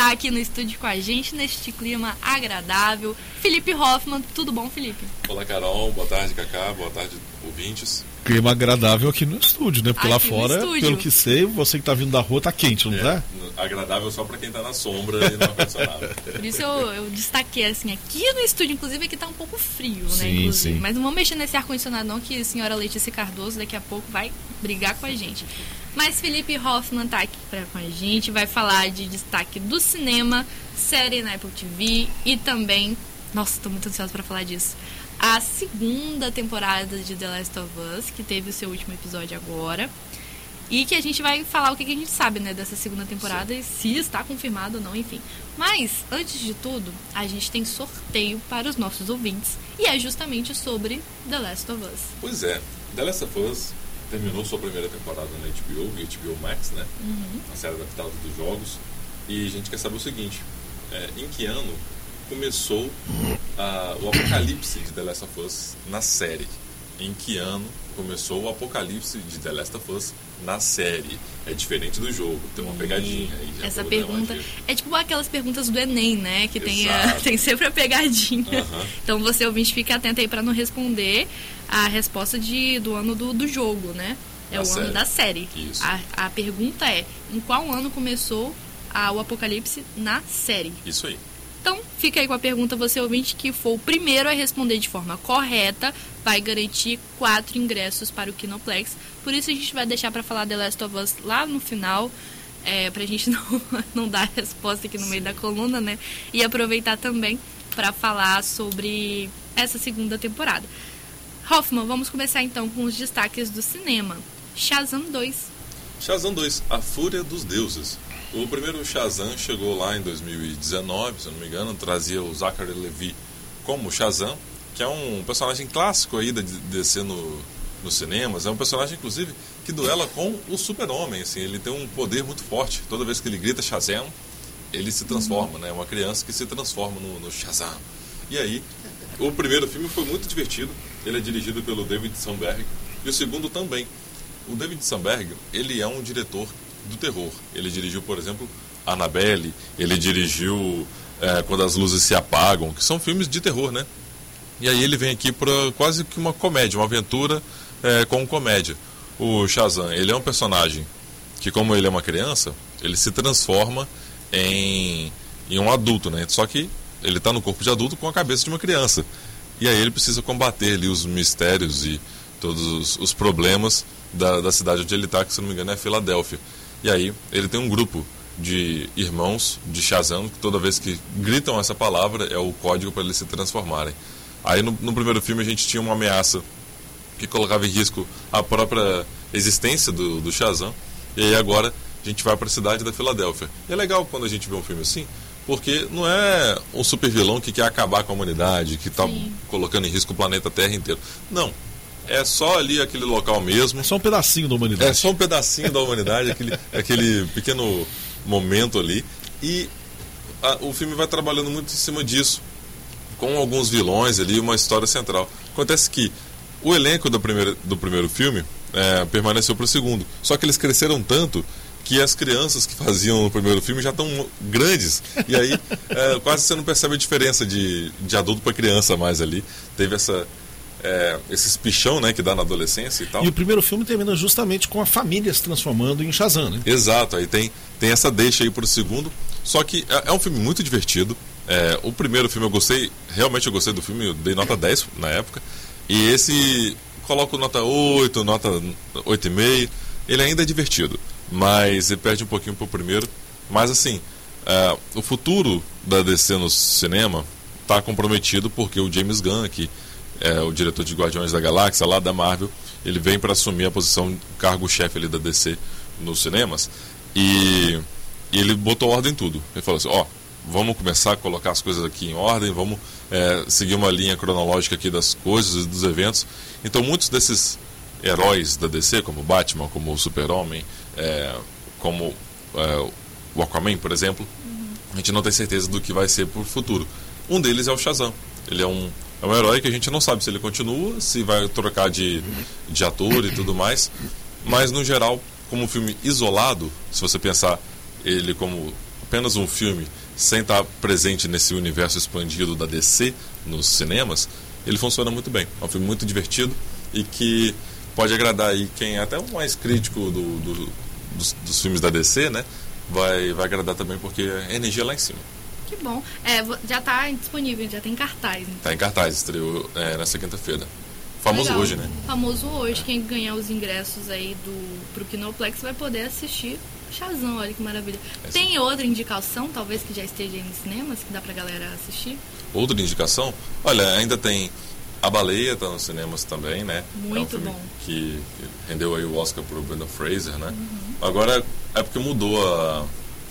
tá aqui no estúdio com a gente, neste clima agradável. Felipe Hoffman, tudo bom, Felipe? Olá, Carol, boa tarde, Cacá, boa tarde, ouvintes. Clima agradável aqui no estúdio, né? Porque aqui lá fora, pelo que sei, você que tá vindo da rua tá quente, não tá? Agradável só pra quem tá na sombra e no ar-condicionado. Por isso eu destaquei, assim, aqui no estúdio, inclusive, aqui tá um pouco frio, né? Sim, sim. Mas não vamos mexer nesse ar-condicionado não, que a senhora Letícia Cardoso daqui a pouco vai brigar com a gente. Mas Felipe Hoffman tá aqui com a gente, vai falar de destaque do cinema, série na Apple TV e também, nossa, tô muito ansiosa pra falar disso, a segunda temporada de The Last of Us, que teve o seu último episódio agora. E que a gente vai falar o que a gente sabe, né, dessa segunda temporada. Sim. E se está confirmado ou não, enfim. Mas, antes de tudo, a gente tem sorteio para os nossos ouvintes. E é justamente sobre The Last of Us. Pois é, The Last of Us terminou sua primeira temporada na HBO Max, né? A série adaptada dos jogos. E a gente quer saber o seguinte, em que ano começou o apocalipse de The Last of Us na série? Em que ano começou o apocalipse de The Last of Us na série? É diferente do jogo, tem uma pegadinha aí. Essa pergunta é tipo aquelas perguntas do Enem, né? Que tem sempre a pegadinha. Então você, ouvinte, fica atento aí para não responder a resposta do ano do jogo, né? É o ano da série. Isso. A pergunta é, em qual ano começou o apocalipse na série? Isso aí. Então, fica aí com a pergunta, você ouvinte que for o primeiro a responder de forma correta, vai garantir 4 ingressos para o Kinoplex. Por isso a gente vai deixar para falar The Last of Us lá no final, pra gente não dar a resposta aqui no meio da coluna, né? E aproveitar também para falar sobre essa segunda temporada. Hoffman, vamos começar então com os destaques do cinema. Shazam 2. Shazam 2, A Fúria dos Deuses. O primeiro Shazam chegou lá em 2019, se eu não me engano, trazia o Zachary Levi como Shazam, que é um personagem clássico aí da DC nos cinemas. É um personagem, inclusive, que duela com o Super-Homem. Assim, ele tem um poder muito forte. Toda vez que ele grita Shazam, ele se transforma, né? É uma criança que se transforma no Shazam. E aí, o primeiro filme foi muito divertido. Ele é dirigido pelo David Sandberg. E o segundo também. O David Sandberg, ele é um diretor do terror. Ele dirigiu, por exemplo, Annabelle, ele dirigiu Quando as Luzes Se Apagam, que são filmes de terror, né? E aí ele vem aqui para quase que uma comédia, uma aventura com comédia. O Shazam, ele é um personagem que, como ele é uma criança, ele se transforma em um adulto, né? Só que ele está no corpo de adulto com a cabeça de uma criança. E aí ele precisa combater ali os mistérios e todos os problemas da cidade onde ele está, que se não me engano é Filadélfia. E aí ele tem um grupo de irmãos de Shazam, que toda vez que gritam essa palavra é o código para eles se transformarem. Aí no primeiro filme a gente tinha uma ameaça que colocava em risco a própria existência do Shazam. E aí agora a gente vai para a cidade da Filadélfia. E é legal quando a gente vê um filme assim, porque não é um super vilão que quer acabar com a humanidade, que está colocando em risco o planeta Terra inteiro. Não. É só ali aquele local mesmo. É só um pedacinho da humanidade. É só um pedacinho da humanidade, aquele pequeno momento ali. E o filme vai trabalhando muito em cima disso, com alguns vilões ali, uma história central. Acontece que o elenco do primeiro filme permaneceu para o segundo. Só que eles cresceram tanto que as crianças que faziam no primeiro filme já estão grandes. E aí quase você não percebe a diferença de adulto para criança mais ali. Teve esse espichão, né, que dá na adolescência e tal. E o primeiro filme termina justamente com a família se transformando em Shazam, né? Exato, aí tem essa deixa aí pro segundo. Só que é um filme muito divertido. O primeiro filme realmente eu gostei do filme, eu dei nota 10 na época. E esse, coloco nota 8, nota 8,5. Ele ainda é divertido, mas ele perde um pouquinho pro primeiro. Mas assim, o futuro da DC no cinema está comprometido porque o James Gunn, que o diretor de Guardiões da Galáxia, lá da Marvel, ele vem para assumir a posição, cargo-chefe ali da DC nos cinemas, e ele botou ordem em tudo. Ele falou assim, vamos começar a colocar as coisas aqui em ordem, vamos seguir uma linha cronológica aqui das coisas e dos eventos. Então muitos desses heróis da DC, como o Batman, como o Super-Homem, como o Aquaman, por exemplo, a gente não tem certeza do que vai ser pro futuro. Um deles é o Shazam. Ele é um herói que a gente não sabe se ele continua, se vai trocar de ator e tudo mais. Mas, no geral, como um filme isolado, se você pensar ele como apenas um filme sem estar presente nesse universo expandido da DC nos cinemas, ele funciona muito bem. É um filme muito divertido e que pode agradar aí quem é até o mais crítico dos filmes da DC, né? Vai agradar também porque a energia é lá em cima. Que bom. Já está disponível, já tem cartaz. Então. Tá em cartaz, estreou nessa quinta-feira. Famoso Legal. Hoje, né? Famoso hoje. Quem ganhar os ingressos aí pro Kinoplex vai poder assistir Shazam, olha que maravilha. Tem outra indicação, talvez, que já esteja aí nos cinemas, que dá pra galera assistir? Outra indicação? Olha, ainda tem A Baleia, tá nos cinemas também, né? Muito é um filme bom. Que rendeu aí o Oscar pro Brendan Fraser, né? Agora é porque mudou a...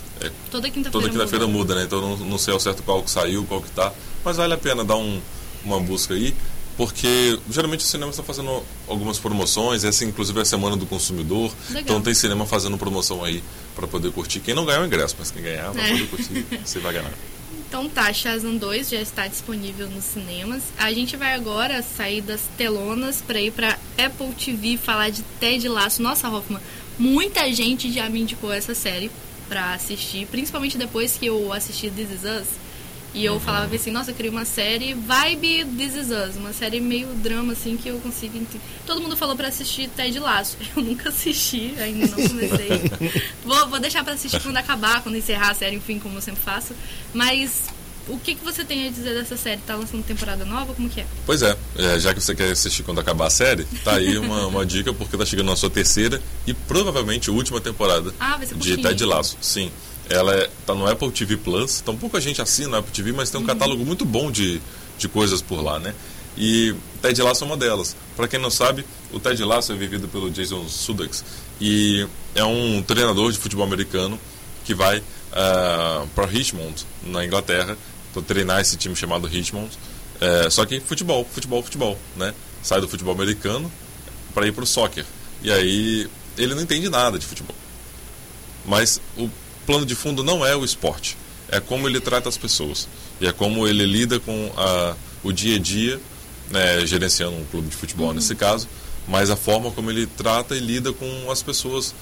Toda quinta-feira muda, né? Então não sei ao certo qual que saiu, qual que tá. Mas vale a pena dar uma busca aí, porque geralmente os cinemas estão fazendo algumas promoções, essa inclusive é a Semana do Consumidor. Legal. Então tem cinema fazendo promoção aí para poder curtir. Quem não ganhar o ingresso, mas quem ganhar vai poder curtir, você vai ganhar. Então tá, Shazam 2 já está disponível nos cinemas. A gente vai agora sair das telonas para ir para Apple TV falar de Ted Lasso. Nossa, Hoffman, muita gente já me indicou essa série para assistir, principalmente depois que eu assisti This Is Us. E eu falava assim, nossa, eu queria uma série vibe This Is Us, uma série meio drama, assim, que eu consigo entender. Todo mundo falou pra assistir Ted Lasso. Eu nunca assisti, ainda não comecei. Vou deixar pra assistir quando acabar, quando encerrar a série, enfim, como eu sempre faço. Mas o que você tem a dizer dessa série? Tá lançando temporada nova? Como que é? Pois é, já que você quer assistir quando acabar a série, tá aí uma dica, porque tá chegando na sua terceira e provavelmente última temporada de Ted Lasso. Sim. Ela tá no Apple TV Plus, então pouca gente assina o Apple TV, mas tem um catálogo muito bom de coisas por lá, né? E Ted Lasso é uma delas. Para quem não sabe, o Ted Lasso é vivido pelo Jason Sudeikis e é um treinador de futebol americano que vai para Richmond, na Inglaterra, para treinar esse time chamado Richmond. Só que futebol, né? Sai do futebol americano para ir para o soccer. E aí ele não entende nada de futebol. Mas o plano de fundo não é o esporte, é como ele trata as pessoas e é como ele lida com o dia a dia, né, gerenciando um clube de futebol nesse caso, mas a forma como ele trata e lida com as pessoas,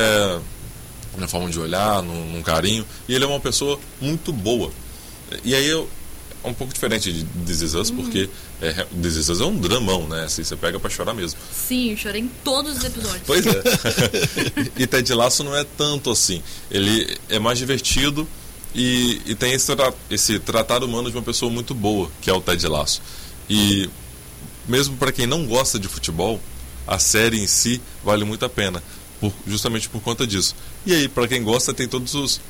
na forma de olhar, num carinho, e ele é uma pessoa muito boa. E aí é um pouco diferente de This Is Us, porque This Is Us é um dramão, né? Assim, você pega pra chorar mesmo. Sim, eu chorei em todos os episódios. Pois é. E Ted Lasso não é tanto assim. Ele é mais divertido e tem esse tratar humano de uma pessoa muito boa, que é o Ted Lasso. E mesmo para quem não gosta de futebol, a série em si vale muito a pena, justamente por conta disso. E aí, para quem gosta, tem todos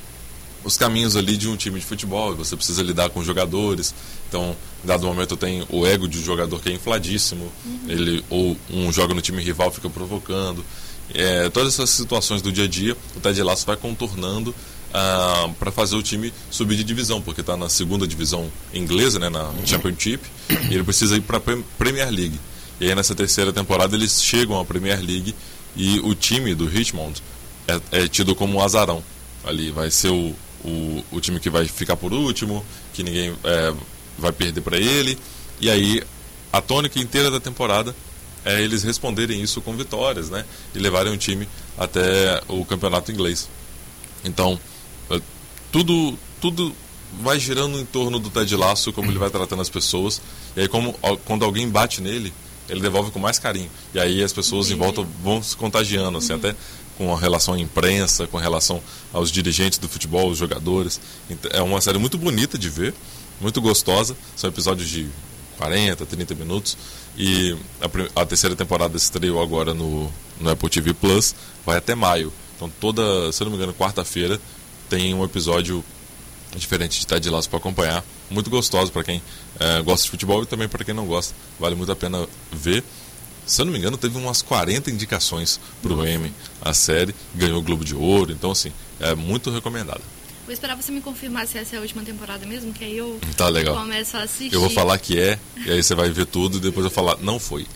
os caminhos ali de um time de futebol, você precisa lidar com jogadores. Então, em dado momento tem o ego de um jogador que é infladíssimo, ele ou um joga no time rival, fica provocando. Todas essas situações do dia a dia, o Ted Lasso vai contornando para fazer o time subir de divisão, porque está na segunda divisão inglesa, né, na Championship, e ele precisa ir para a Premier League. E aí nessa terceira temporada eles chegam à Premier League e o time do Richmond é tido como um azarão. Ali vai ser o time que vai ficar por último, que ninguém vai perder para ele. E aí a tônica inteira da temporada é eles responderem isso com vitórias, né? E levarem o time até o campeonato inglês. Então, tudo vai girando em torno do Ted Lasso, como ele vai tratando as pessoas. E aí quando alguém bate nele, ele devolve com mais carinho. E aí as pessoas em volta vão se contagiando, assim, até com relação à imprensa, com relação aos dirigentes do futebol, os jogadores. É uma série muito bonita de ver, muito gostosa. São episódios de 40, 30 minutos. E a terceira temporada estreou agora no Apple TV Plus, vai até maio. Então se eu não me engano, quarta-feira tem um episódio diferente de Ted Lasso para acompanhar. Muito gostoso para quem gosta de futebol e também para quem não gosta. Vale muito a pena ver. Se eu não me engano, teve umas 40 indicações para o Emmy, a série, ganhou o Globo de Ouro, então assim, é muito recomendada. Vou esperar você me confirmar se essa é a última temporada mesmo, que aí eu começo a assistir. Eu vou falar que e aí você vai ver tudo e depois eu vou falar, não foi.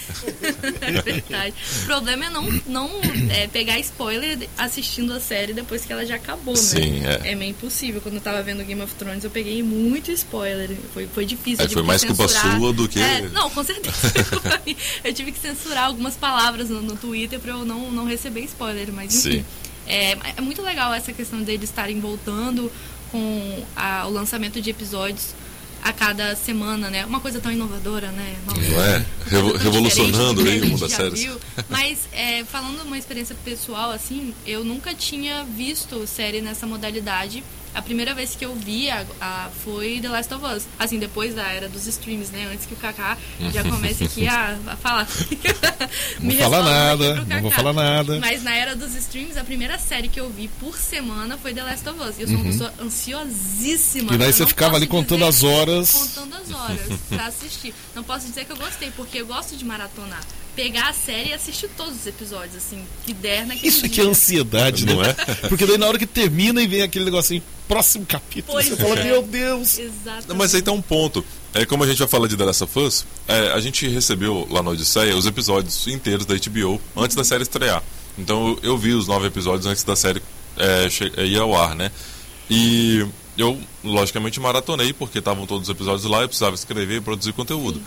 É verdade. O problema é não pegar spoiler assistindo a série depois que ela já acabou, né? Sim, é meio impossível. Quando eu tava vendo Game of Thrones, eu peguei muito spoiler. Foi difícil. Aí foi mais culpa sua do que... Não, com certeza. Eu tive que censurar algumas palavras no Twitter pra eu não receber spoiler, mas enfim. Sim. É muito legal essa questão deles estarem voltando com o lançamento de episódios a cada semana, né? Uma coisa tão inovadora, né? Não é? Revolucionando aí o mundo das séries. Mas, falando uma experiência pessoal, assim, eu nunca tinha visto série nessa modalidade. A primeira vez que eu vi foi The Last of Us. Assim, depois da era dos streams, né? Antes que o Kaká já comece aqui a falar. Não vou falar nada. Mas na era dos streams, a primeira série que eu vi por semana foi The Last of Us. Eu sou uma pessoa ansiosíssima. E daí você ficava ali contando as horas. Contando as horas pra assistir. Não posso dizer que eu gostei, porque eu gosto de maratonar. Pegar a série e assistir todos os episódios, assim, que der naquele Isso aqui é ansiedade, não é? Porque daí na hora que termina e vem aquele negocinho, próximo capítulo, pois você fala, meu Deus. Exatamente. Mas aí tem um ponto. Como a gente vai falar de The Last of Us, a gente recebeu lá na Odisseia os episódios inteiros da HBO antes da série estrear. Então eu vi os 9 episódios antes da série ir ao ar, né? E eu, logicamente, maratonei, porque estavam todos os episódios lá, eu precisava escrever e produzir conteúdo.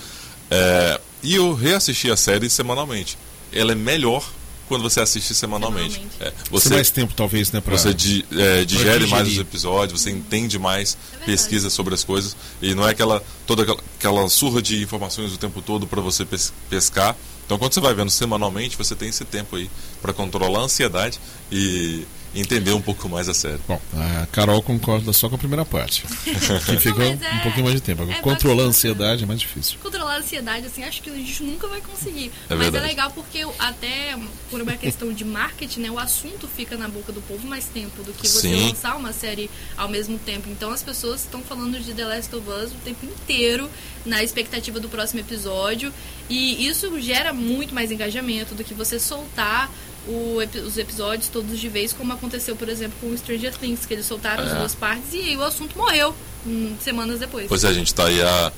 E eu reassisti a série semanalmente. Ela é melhor quando você assiste semanalmente. Você mais tempo, talvez, né? Você digere mais os episódios, você entende mais, pesquisa sobre as coisas. E não é toda aquela surra de informações o tempo todo para você pescar. Então, quando você vai vendo semanalmente, você tem esse tempo aí para controlar a ansiedade e entender um pouco mais a série. Bom, a Carol concorda só com a primeira parte. Que fica um pouquinho mais de tempo. Controlar a ansiedade é mais difícil. Controlar a ansiedade, assim, acho que a gente nunca vai conseguir. Mas verdade. É legal porque até por uma questão de marketing, né, o assunto fica na boca do povo mais tempo do que você lançar uma série ao mesmo tempo. Então as pessoas estão falando de The Last of Us o tempo inteiro, na expectativa do próximo episódio. E isso gera muito mais engajamento do que você soltar os episódios todos de vez, como aconteceu, por exemplo, com o Stranger Things, que eles soltaram as 2 partes e aí o assunto morreu semanas depois. Pois a gente tá aí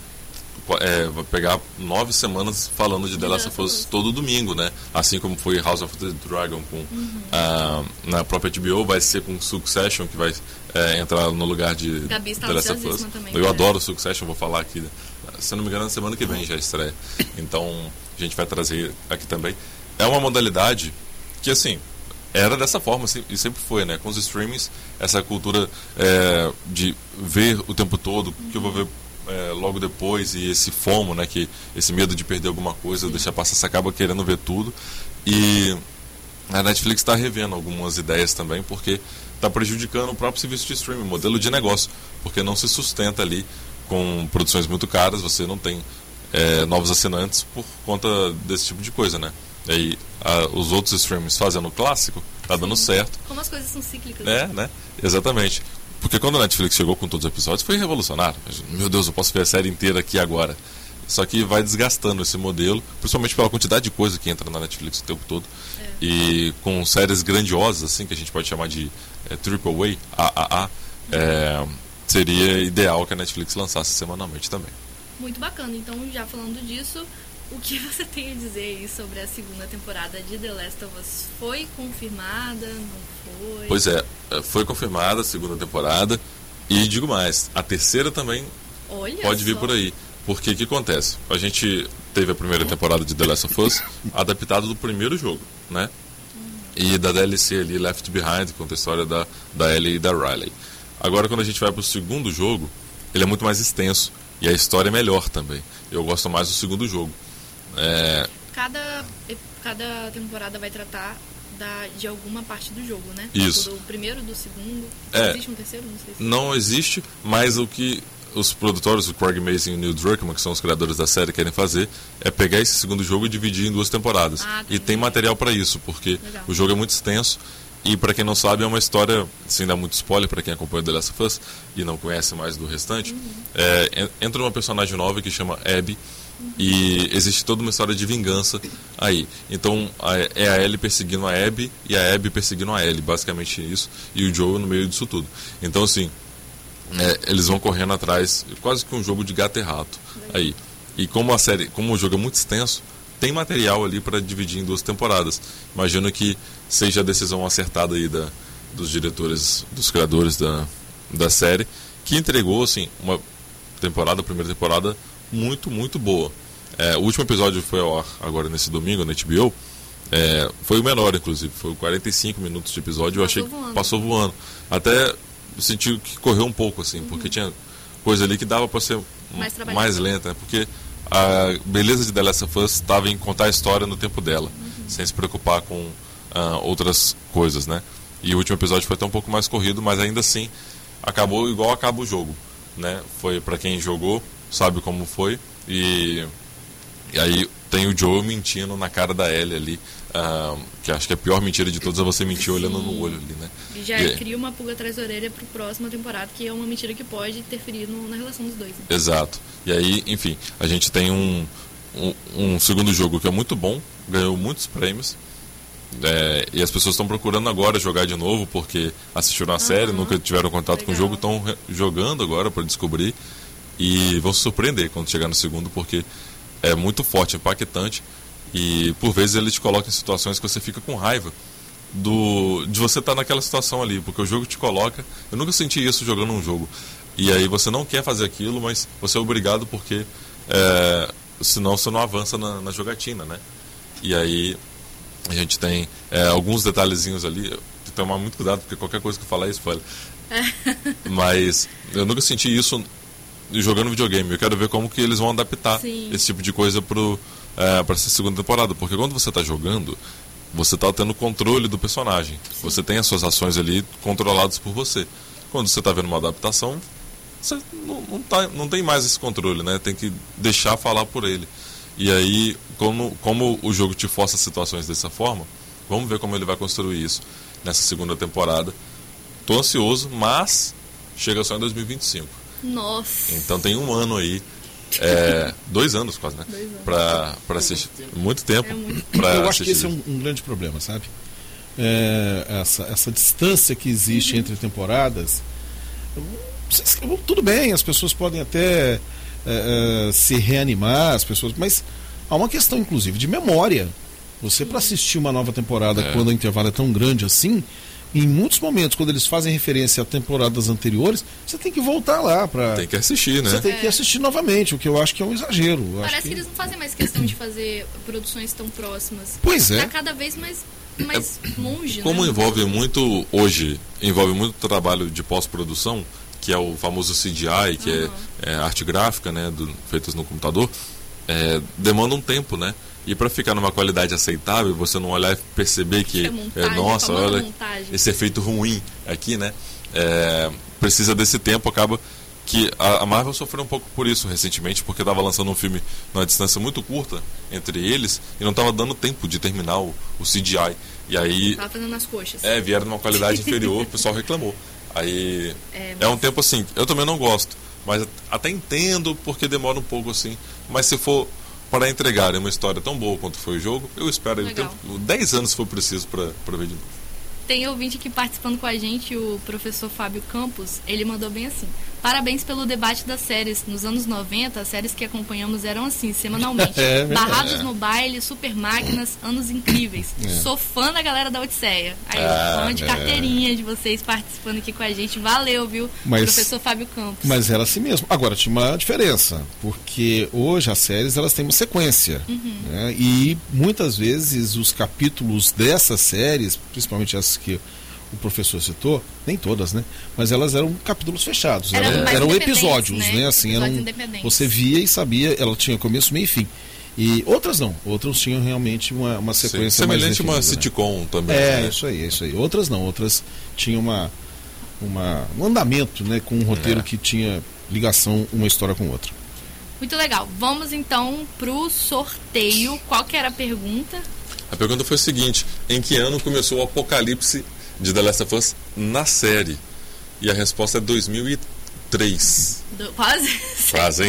vai pegar 9 semanas falando de The Last of Us todo domingo, né? Assim como foi House of the Dragon na própria HBO, vai ser com Succession, que vai entrar no lugar de Gabi está The Last of Us. Também, eu adoro Succession, vou falar aqui. Se eu não me engano, na semana que vem já estreia. Então, a gente vai trazer aqui também. É uma modalidade que, assim, era dessa forma e sempre foi, né? Com os streamings, essa cultura de ver o tempo todo, que eu vou ver logo depois, e esse FOMO, né? Esse medo de perder alguma coisa, deixar passar, você acaba querendo ver tudo. E a Netflix está revendo algumas ideias também, porque está prejudicando o próprio serviço de streaming, modelo de negócio, porque não se sustenta ali com produções muito caras, você não tem novos assinantes por conta desse tipo de coisa, né? E aí, os outros streams fazendo o clássico, tá dando certo. Como as coisas são cíclicas. Né? Exatamente. Porque quando a Netflix chegou com todos os episódios, foi revolucionário. Meu Deus, eu posso ver a série inteira aqui agora. Só que vai desgastando esse modelo, principalmente pela quantidade de coisa que entra na Netflix o tempo todo. E com séries grandiosas, assim, que a gente pode chamar de Triple A, seria ideal que a Netflix lançasse semanalmente também. Muito bacana. Então, já falando disso, o que você tem a dizer aí sobre a segunda temporada de The Last of Us? Foi confirmada? Não foi? Pois foi confirmada a segunda temporada. E digo mais, a terceira também pode vir por aí. Porque o que acontece? A gente teve a primeira temporada de The Last of Us adaptada do primeiro jogo, né? E da DLC ali, Left Behind, conta a história da Ellie e da Riley. Agora, quando a gente vai pro segundo jogo, ele é muito mais extenso. E a história é melhor também. Eu gosto mais do segundo jogo. Cada temporada vai tratar de alguma parte do jogo, né? Isso. Do primeiro, do segundo. Existe um terceiro? Não sei se... Não existe, mas o que os produtores, o Craig Mazin e o Neil Druckmann, que são os criadores da série, querem fazer é pegar esse segundo jogo e dividir em 2 temporadas. E tem material para isso, porque o jogo é muito extenso. E para quem não sabe, é uma história, sem dar muito spoiler para quem acompanha The Last of Us e não conhece mais do restante, entra uma personagem nova que chama Abby, e existe toda uma história de vingança aí. Então é a Ellie perseguindo a Abby e a Abby perseguindo a Ellie, basicamente isso, e o Joel no meio disso tudo. Então assim, eles vão correndo atrás, quase que um jogo de gato e rato aí. E como o jogo é muito extenso, tem material ali para dividir em 2 temporadas. Imagino que seja a decisão acertada aí dos diretores, dos criadores da série, que entregou assim uma primeira temporada muito, muito boa. O último episódio foi ao ar agora nesse domingo na HBO, Foi o menor, inclusive, foi 45 minutos de episódio. Eu achei que passou voando. Até senti que correu um pouco, assim, porque tinha coisa ali que dava para ser mais lenta, né? Porque a beleza de The Last of Us estava em contar a história no tempo dela, sem se preocupar com outras coisas, né? E o último episódio foi até um pouco mais corrido, mas ainda assim acabou igual acaba o jogo, né? Foi para quem jogou, sabe como foi, e aí tem o Joel mentindo na cara da Ellie ali, que acho que a pior mentira de todas é você mentir olhando no olho ali, né? Já cria uma pulga atrás da orelha pro próxima temporada, que é uma mentira que pode interferir na relação dos dois. Né? Exato. E aí, enfim, a gente tem um segundo jogo que é muito bom, ganhou muitos prêmios, e as pessoas estão procurando agora jogar de novo, porque assistiram a série, nunca tiveram contato com o jogo, estão jogando agora para descobrir, e vão se surpreender quando chegar no segundo, porque é muito forte, impactante, e por vezes ele te coloca em situações que você fica com raiva de você estar naquela situação ali, porque o jogo te coloca. Eu nunca senti isso jogando um jogo, e aí você não quer fazer aquilo, mas você é obrigado, porque senão você não avança na jogatina, né? E aí a gente tem alguns detalhezinhos ali, tem que tomar muito cuidado, porque qualquer coisa que eu falar é spoiler. Mas eu nunca senti isso jogando videogame. Eu quero ver como que eles vão adaptar esse tipo de coisa para essa segunda temporada, porque quando você está jogando, você está tendo controle do personagem. Você tem as suas ações ali controladas por você. Quando você está vendo uma adaptação, você não tem mais esse controle, né? Tem que deixar falar por ele. E aí, como o jogo te força situações dessa forma, vamos ver como ele vai construir isso nessa segunda temporada. Tô ansioso, mas chega só em 2025. Nossa! Então tem um ano aí, 2 anos quase, né? 2 anos. Para assistir. Muito tempo. Eu acho que esse é um grande problema, sabe? Essa distância que existe entre temporadas. Tudo bem, as pessoas podem até se reanimar, mas há uma questão, inclusive, de memória. Você, para assistir uma nova temporada quando o intervalo é tão grande assim, em muitos momentos, quando eles fazem referência a temporadas anteriores, você tem que voltar lá para... Tem que assistir, né? Você tem que assistir novamente, o que eu acho que é um exagero. Parece que eles não fazem mais questão de fazer produções tão próximas. Pois é. Tá cada vez mais longe. Como né? envolve muito trabalho de pós-produção, que é o famoso CGI, que é arte gráfica, né, feitas no computador, demanda um tempo, né? E para ficar numa qualidade aceitável, você não olhar e perceber que nossa, olha esse efeito ruim aqui, né? Precisa desse tempo. Acaba que a Marvel sofreu um pouco por isso recentemente, porque estava lançando um filme numa distância muito curta entre eles e não estava dando tempo de terminar o CGI. E aí tava fazendo nas coxas. Vieram numa qualidade inferior, o pessoal reclamou. Aí um tempo assim, eu também não gosto, mas até entendo porque demora um pouco assim, mas se for para entregarem uma história tão boa quanto foi o jogo, eu espero 10 anos se for preciso para ver de novo. Tem ouvinte aqui participando com a gente, o professor Fábio Campos, ele mandou bem assim: parabéns pelo debate das séries. Nos anos 90, as séries que acompanhamos eram assim, semanalmente. Barrados no baile, super máquinas, anos incríveis. Sou fã da galera da Odisseia. Aí, fã de carteirinha de vocês participando aqui com a gente. Valeu, viu, professor Fábio Campos. Mas era assim mesmo. Agora, tinha uma diferença, porque hoje as séries elas têm uma sequência. Né? E muitas vezes os capítulos dessas séries, principalmente as que o professor citou, nem todas, né? Mas elas eram capítulos fechados, eram episódios, né? Assim, você via e sabia, ela tinha começo, meio e fim. E outras não, outras tinham realmente uma sequência semelhante mais uma sitcom, né? Também. Né? Isso aí. Outras não, outras tinham um andamento, né? Com um roteiro que tinha ligação uma história com outra. Muito legal. Vamos então pro sorteio. Qual que era a pergunta? A pergunta foi a seguinte: em que ano começou o apocalipse de The Last of Us na série? E a resposta é 2003. Quase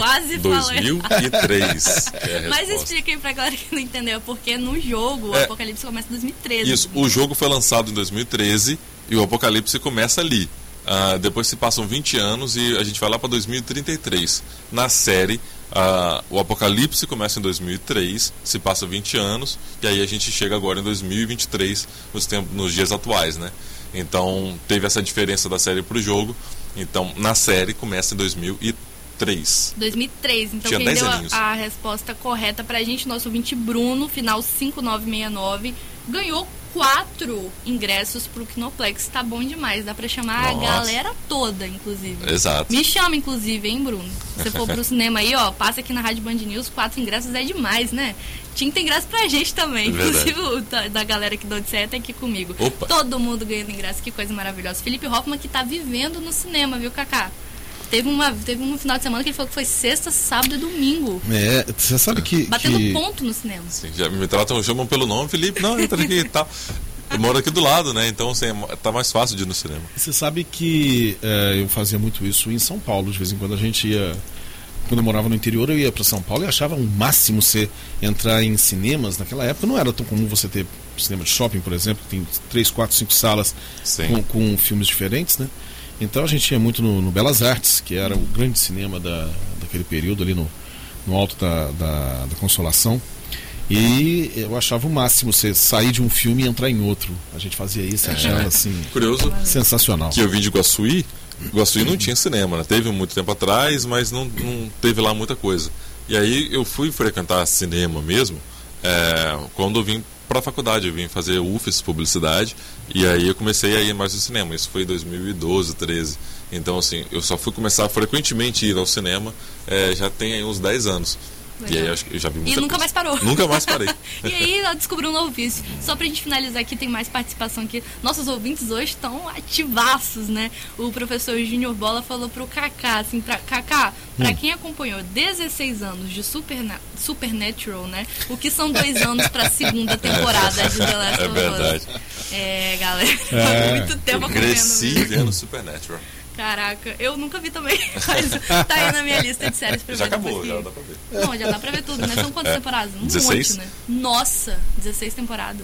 2003. Mas explica aí pra galera que não entendeu, porque no jogo o apocalipse começa em 2013. Isso, o jogo foi lançado em 2013 e o apocalipse começa ali. Depois se passam 20 anos e a gente vai lá para 2033. Na série, o apocalipse começa em 2003, se passa 20 anos e aí a gente chega agora em 2023, nos dias atuais, né? Então teve essa diferença da série para o jogo. Então na série começa em 2003. 2003, então tinha quem 10 deu aninhos. a resposta correta pra gente, nosso ouvinte Bruno, final 5969, ganhou 4 ingressos pro Kinoplex. Tá bom demais, dá pra chamar Nossa. a galera toda, inclusive. Exato. Me chama, inclusive, hein, Bruno? Se você for pro cinema aí, ó, passa aqui na Rádio Band News, 4 ingressos é demais, né? Tinha que ter ingresso pra gente também. Verdade. Inclusive o da galera aqui do Odisseia tá aqui comigo. Opa. Todo mundo ganhando ingresso, que coisa maravilhosa. Felipe Hoffmann que tá vivendo no cinema, viu, Cacá? Teve um final de semana que ele falou que foi sexta, sábado e domingo. Você sabe que... Batendo ponto no cinema. Sim, já me chamam pelo nome, Felipe, não, entra aqui e tal. Eu moro aqui do lado, né? Então assim, tá mais fácil de ir no cinema. Você sabe que eu fazia muito isso em São Paulo. De vez em quando a gente ia... Quando eu morava no interior, eu ia para São Paulo e achava o máximo você entrar em cinemas. Naquela época não era tão comum você ter cinema de shopping, por exemplo, que tem 3, 4, 5 salas com filmes diferentes, né? Então a gente ia muito no Belas Artes, que era o grande cinema daquele período ali no alto da Consolação. E eu achava o máximo você sair de um filme e entrar em outro. A gente fazia isso, achava assim... Curioso sensacional. que eu vim de Guaçuí. Guaçuí não tinha cinema, né? Teve muito tempo atrás, mas não teve lá muita coisa. E aí eu fui frequentar cinema mesmo quando eu vim para a faculdade. Eu vim fazer UFES, publicidade, e aí eu comecei a ir mais ao cinema. Isso foi em 2012, 13. Então assim, eu só fui começar a frequentemente ir ao cinema já tem aí uns 10 anos. Legal. E aí eu já vi muita E nunca coisa. mais parou. Nunca mais parei. E aí ela descobriu um novo vício. Só pra gente finalizar aqui, tem mais participação aqui. Nossos ouvintes hoje estão ativaços, né? O professor Júnior Bola falou pro Cacá, assim, Cacá, pra quem acompanhou 16 anos de Supernatural, né? O que são 2 anos pra segunda temporada de The Last of Us? É verdade. Galera, muito tempo Eu acompanhando. cresci mesmo. vendo Supernatural. Caraca, eu nunca vi também, mas tá aí na minha lista de séries pra ver. Já acabou, depois já que... dá pra ver. Não, já dá pra ver tudo, né? São quantas temporadas? Um 16? monte, né? Nossa, 16 temporadas.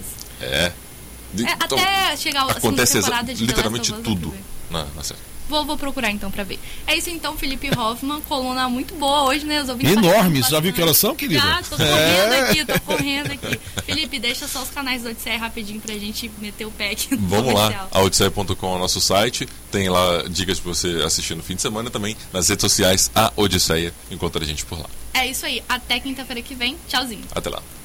Então, Até chegar a segunda acontece temporada de literalmente The Last of Us, tudo na série. Vou procurar então pra ver. É isso então, Felipe Hoffmann, coluna muito boa hoje, né? Os ouvintes Enorme, participaram já viu que elas são, querida? Já, tô correndo aqui. Felipe, deixa só os canais do Odisseia rapidinho pra gente meter o pé aqui no Vamos lá, comercial. aodisseia.com é o nosso site, tem lá dicas pra você assistir no fim de semana também, nas redes sociais, a Odisseia, encontra a gente por lá. É isso aí, até quinta-feira que vem, tchauzinho. Até lá.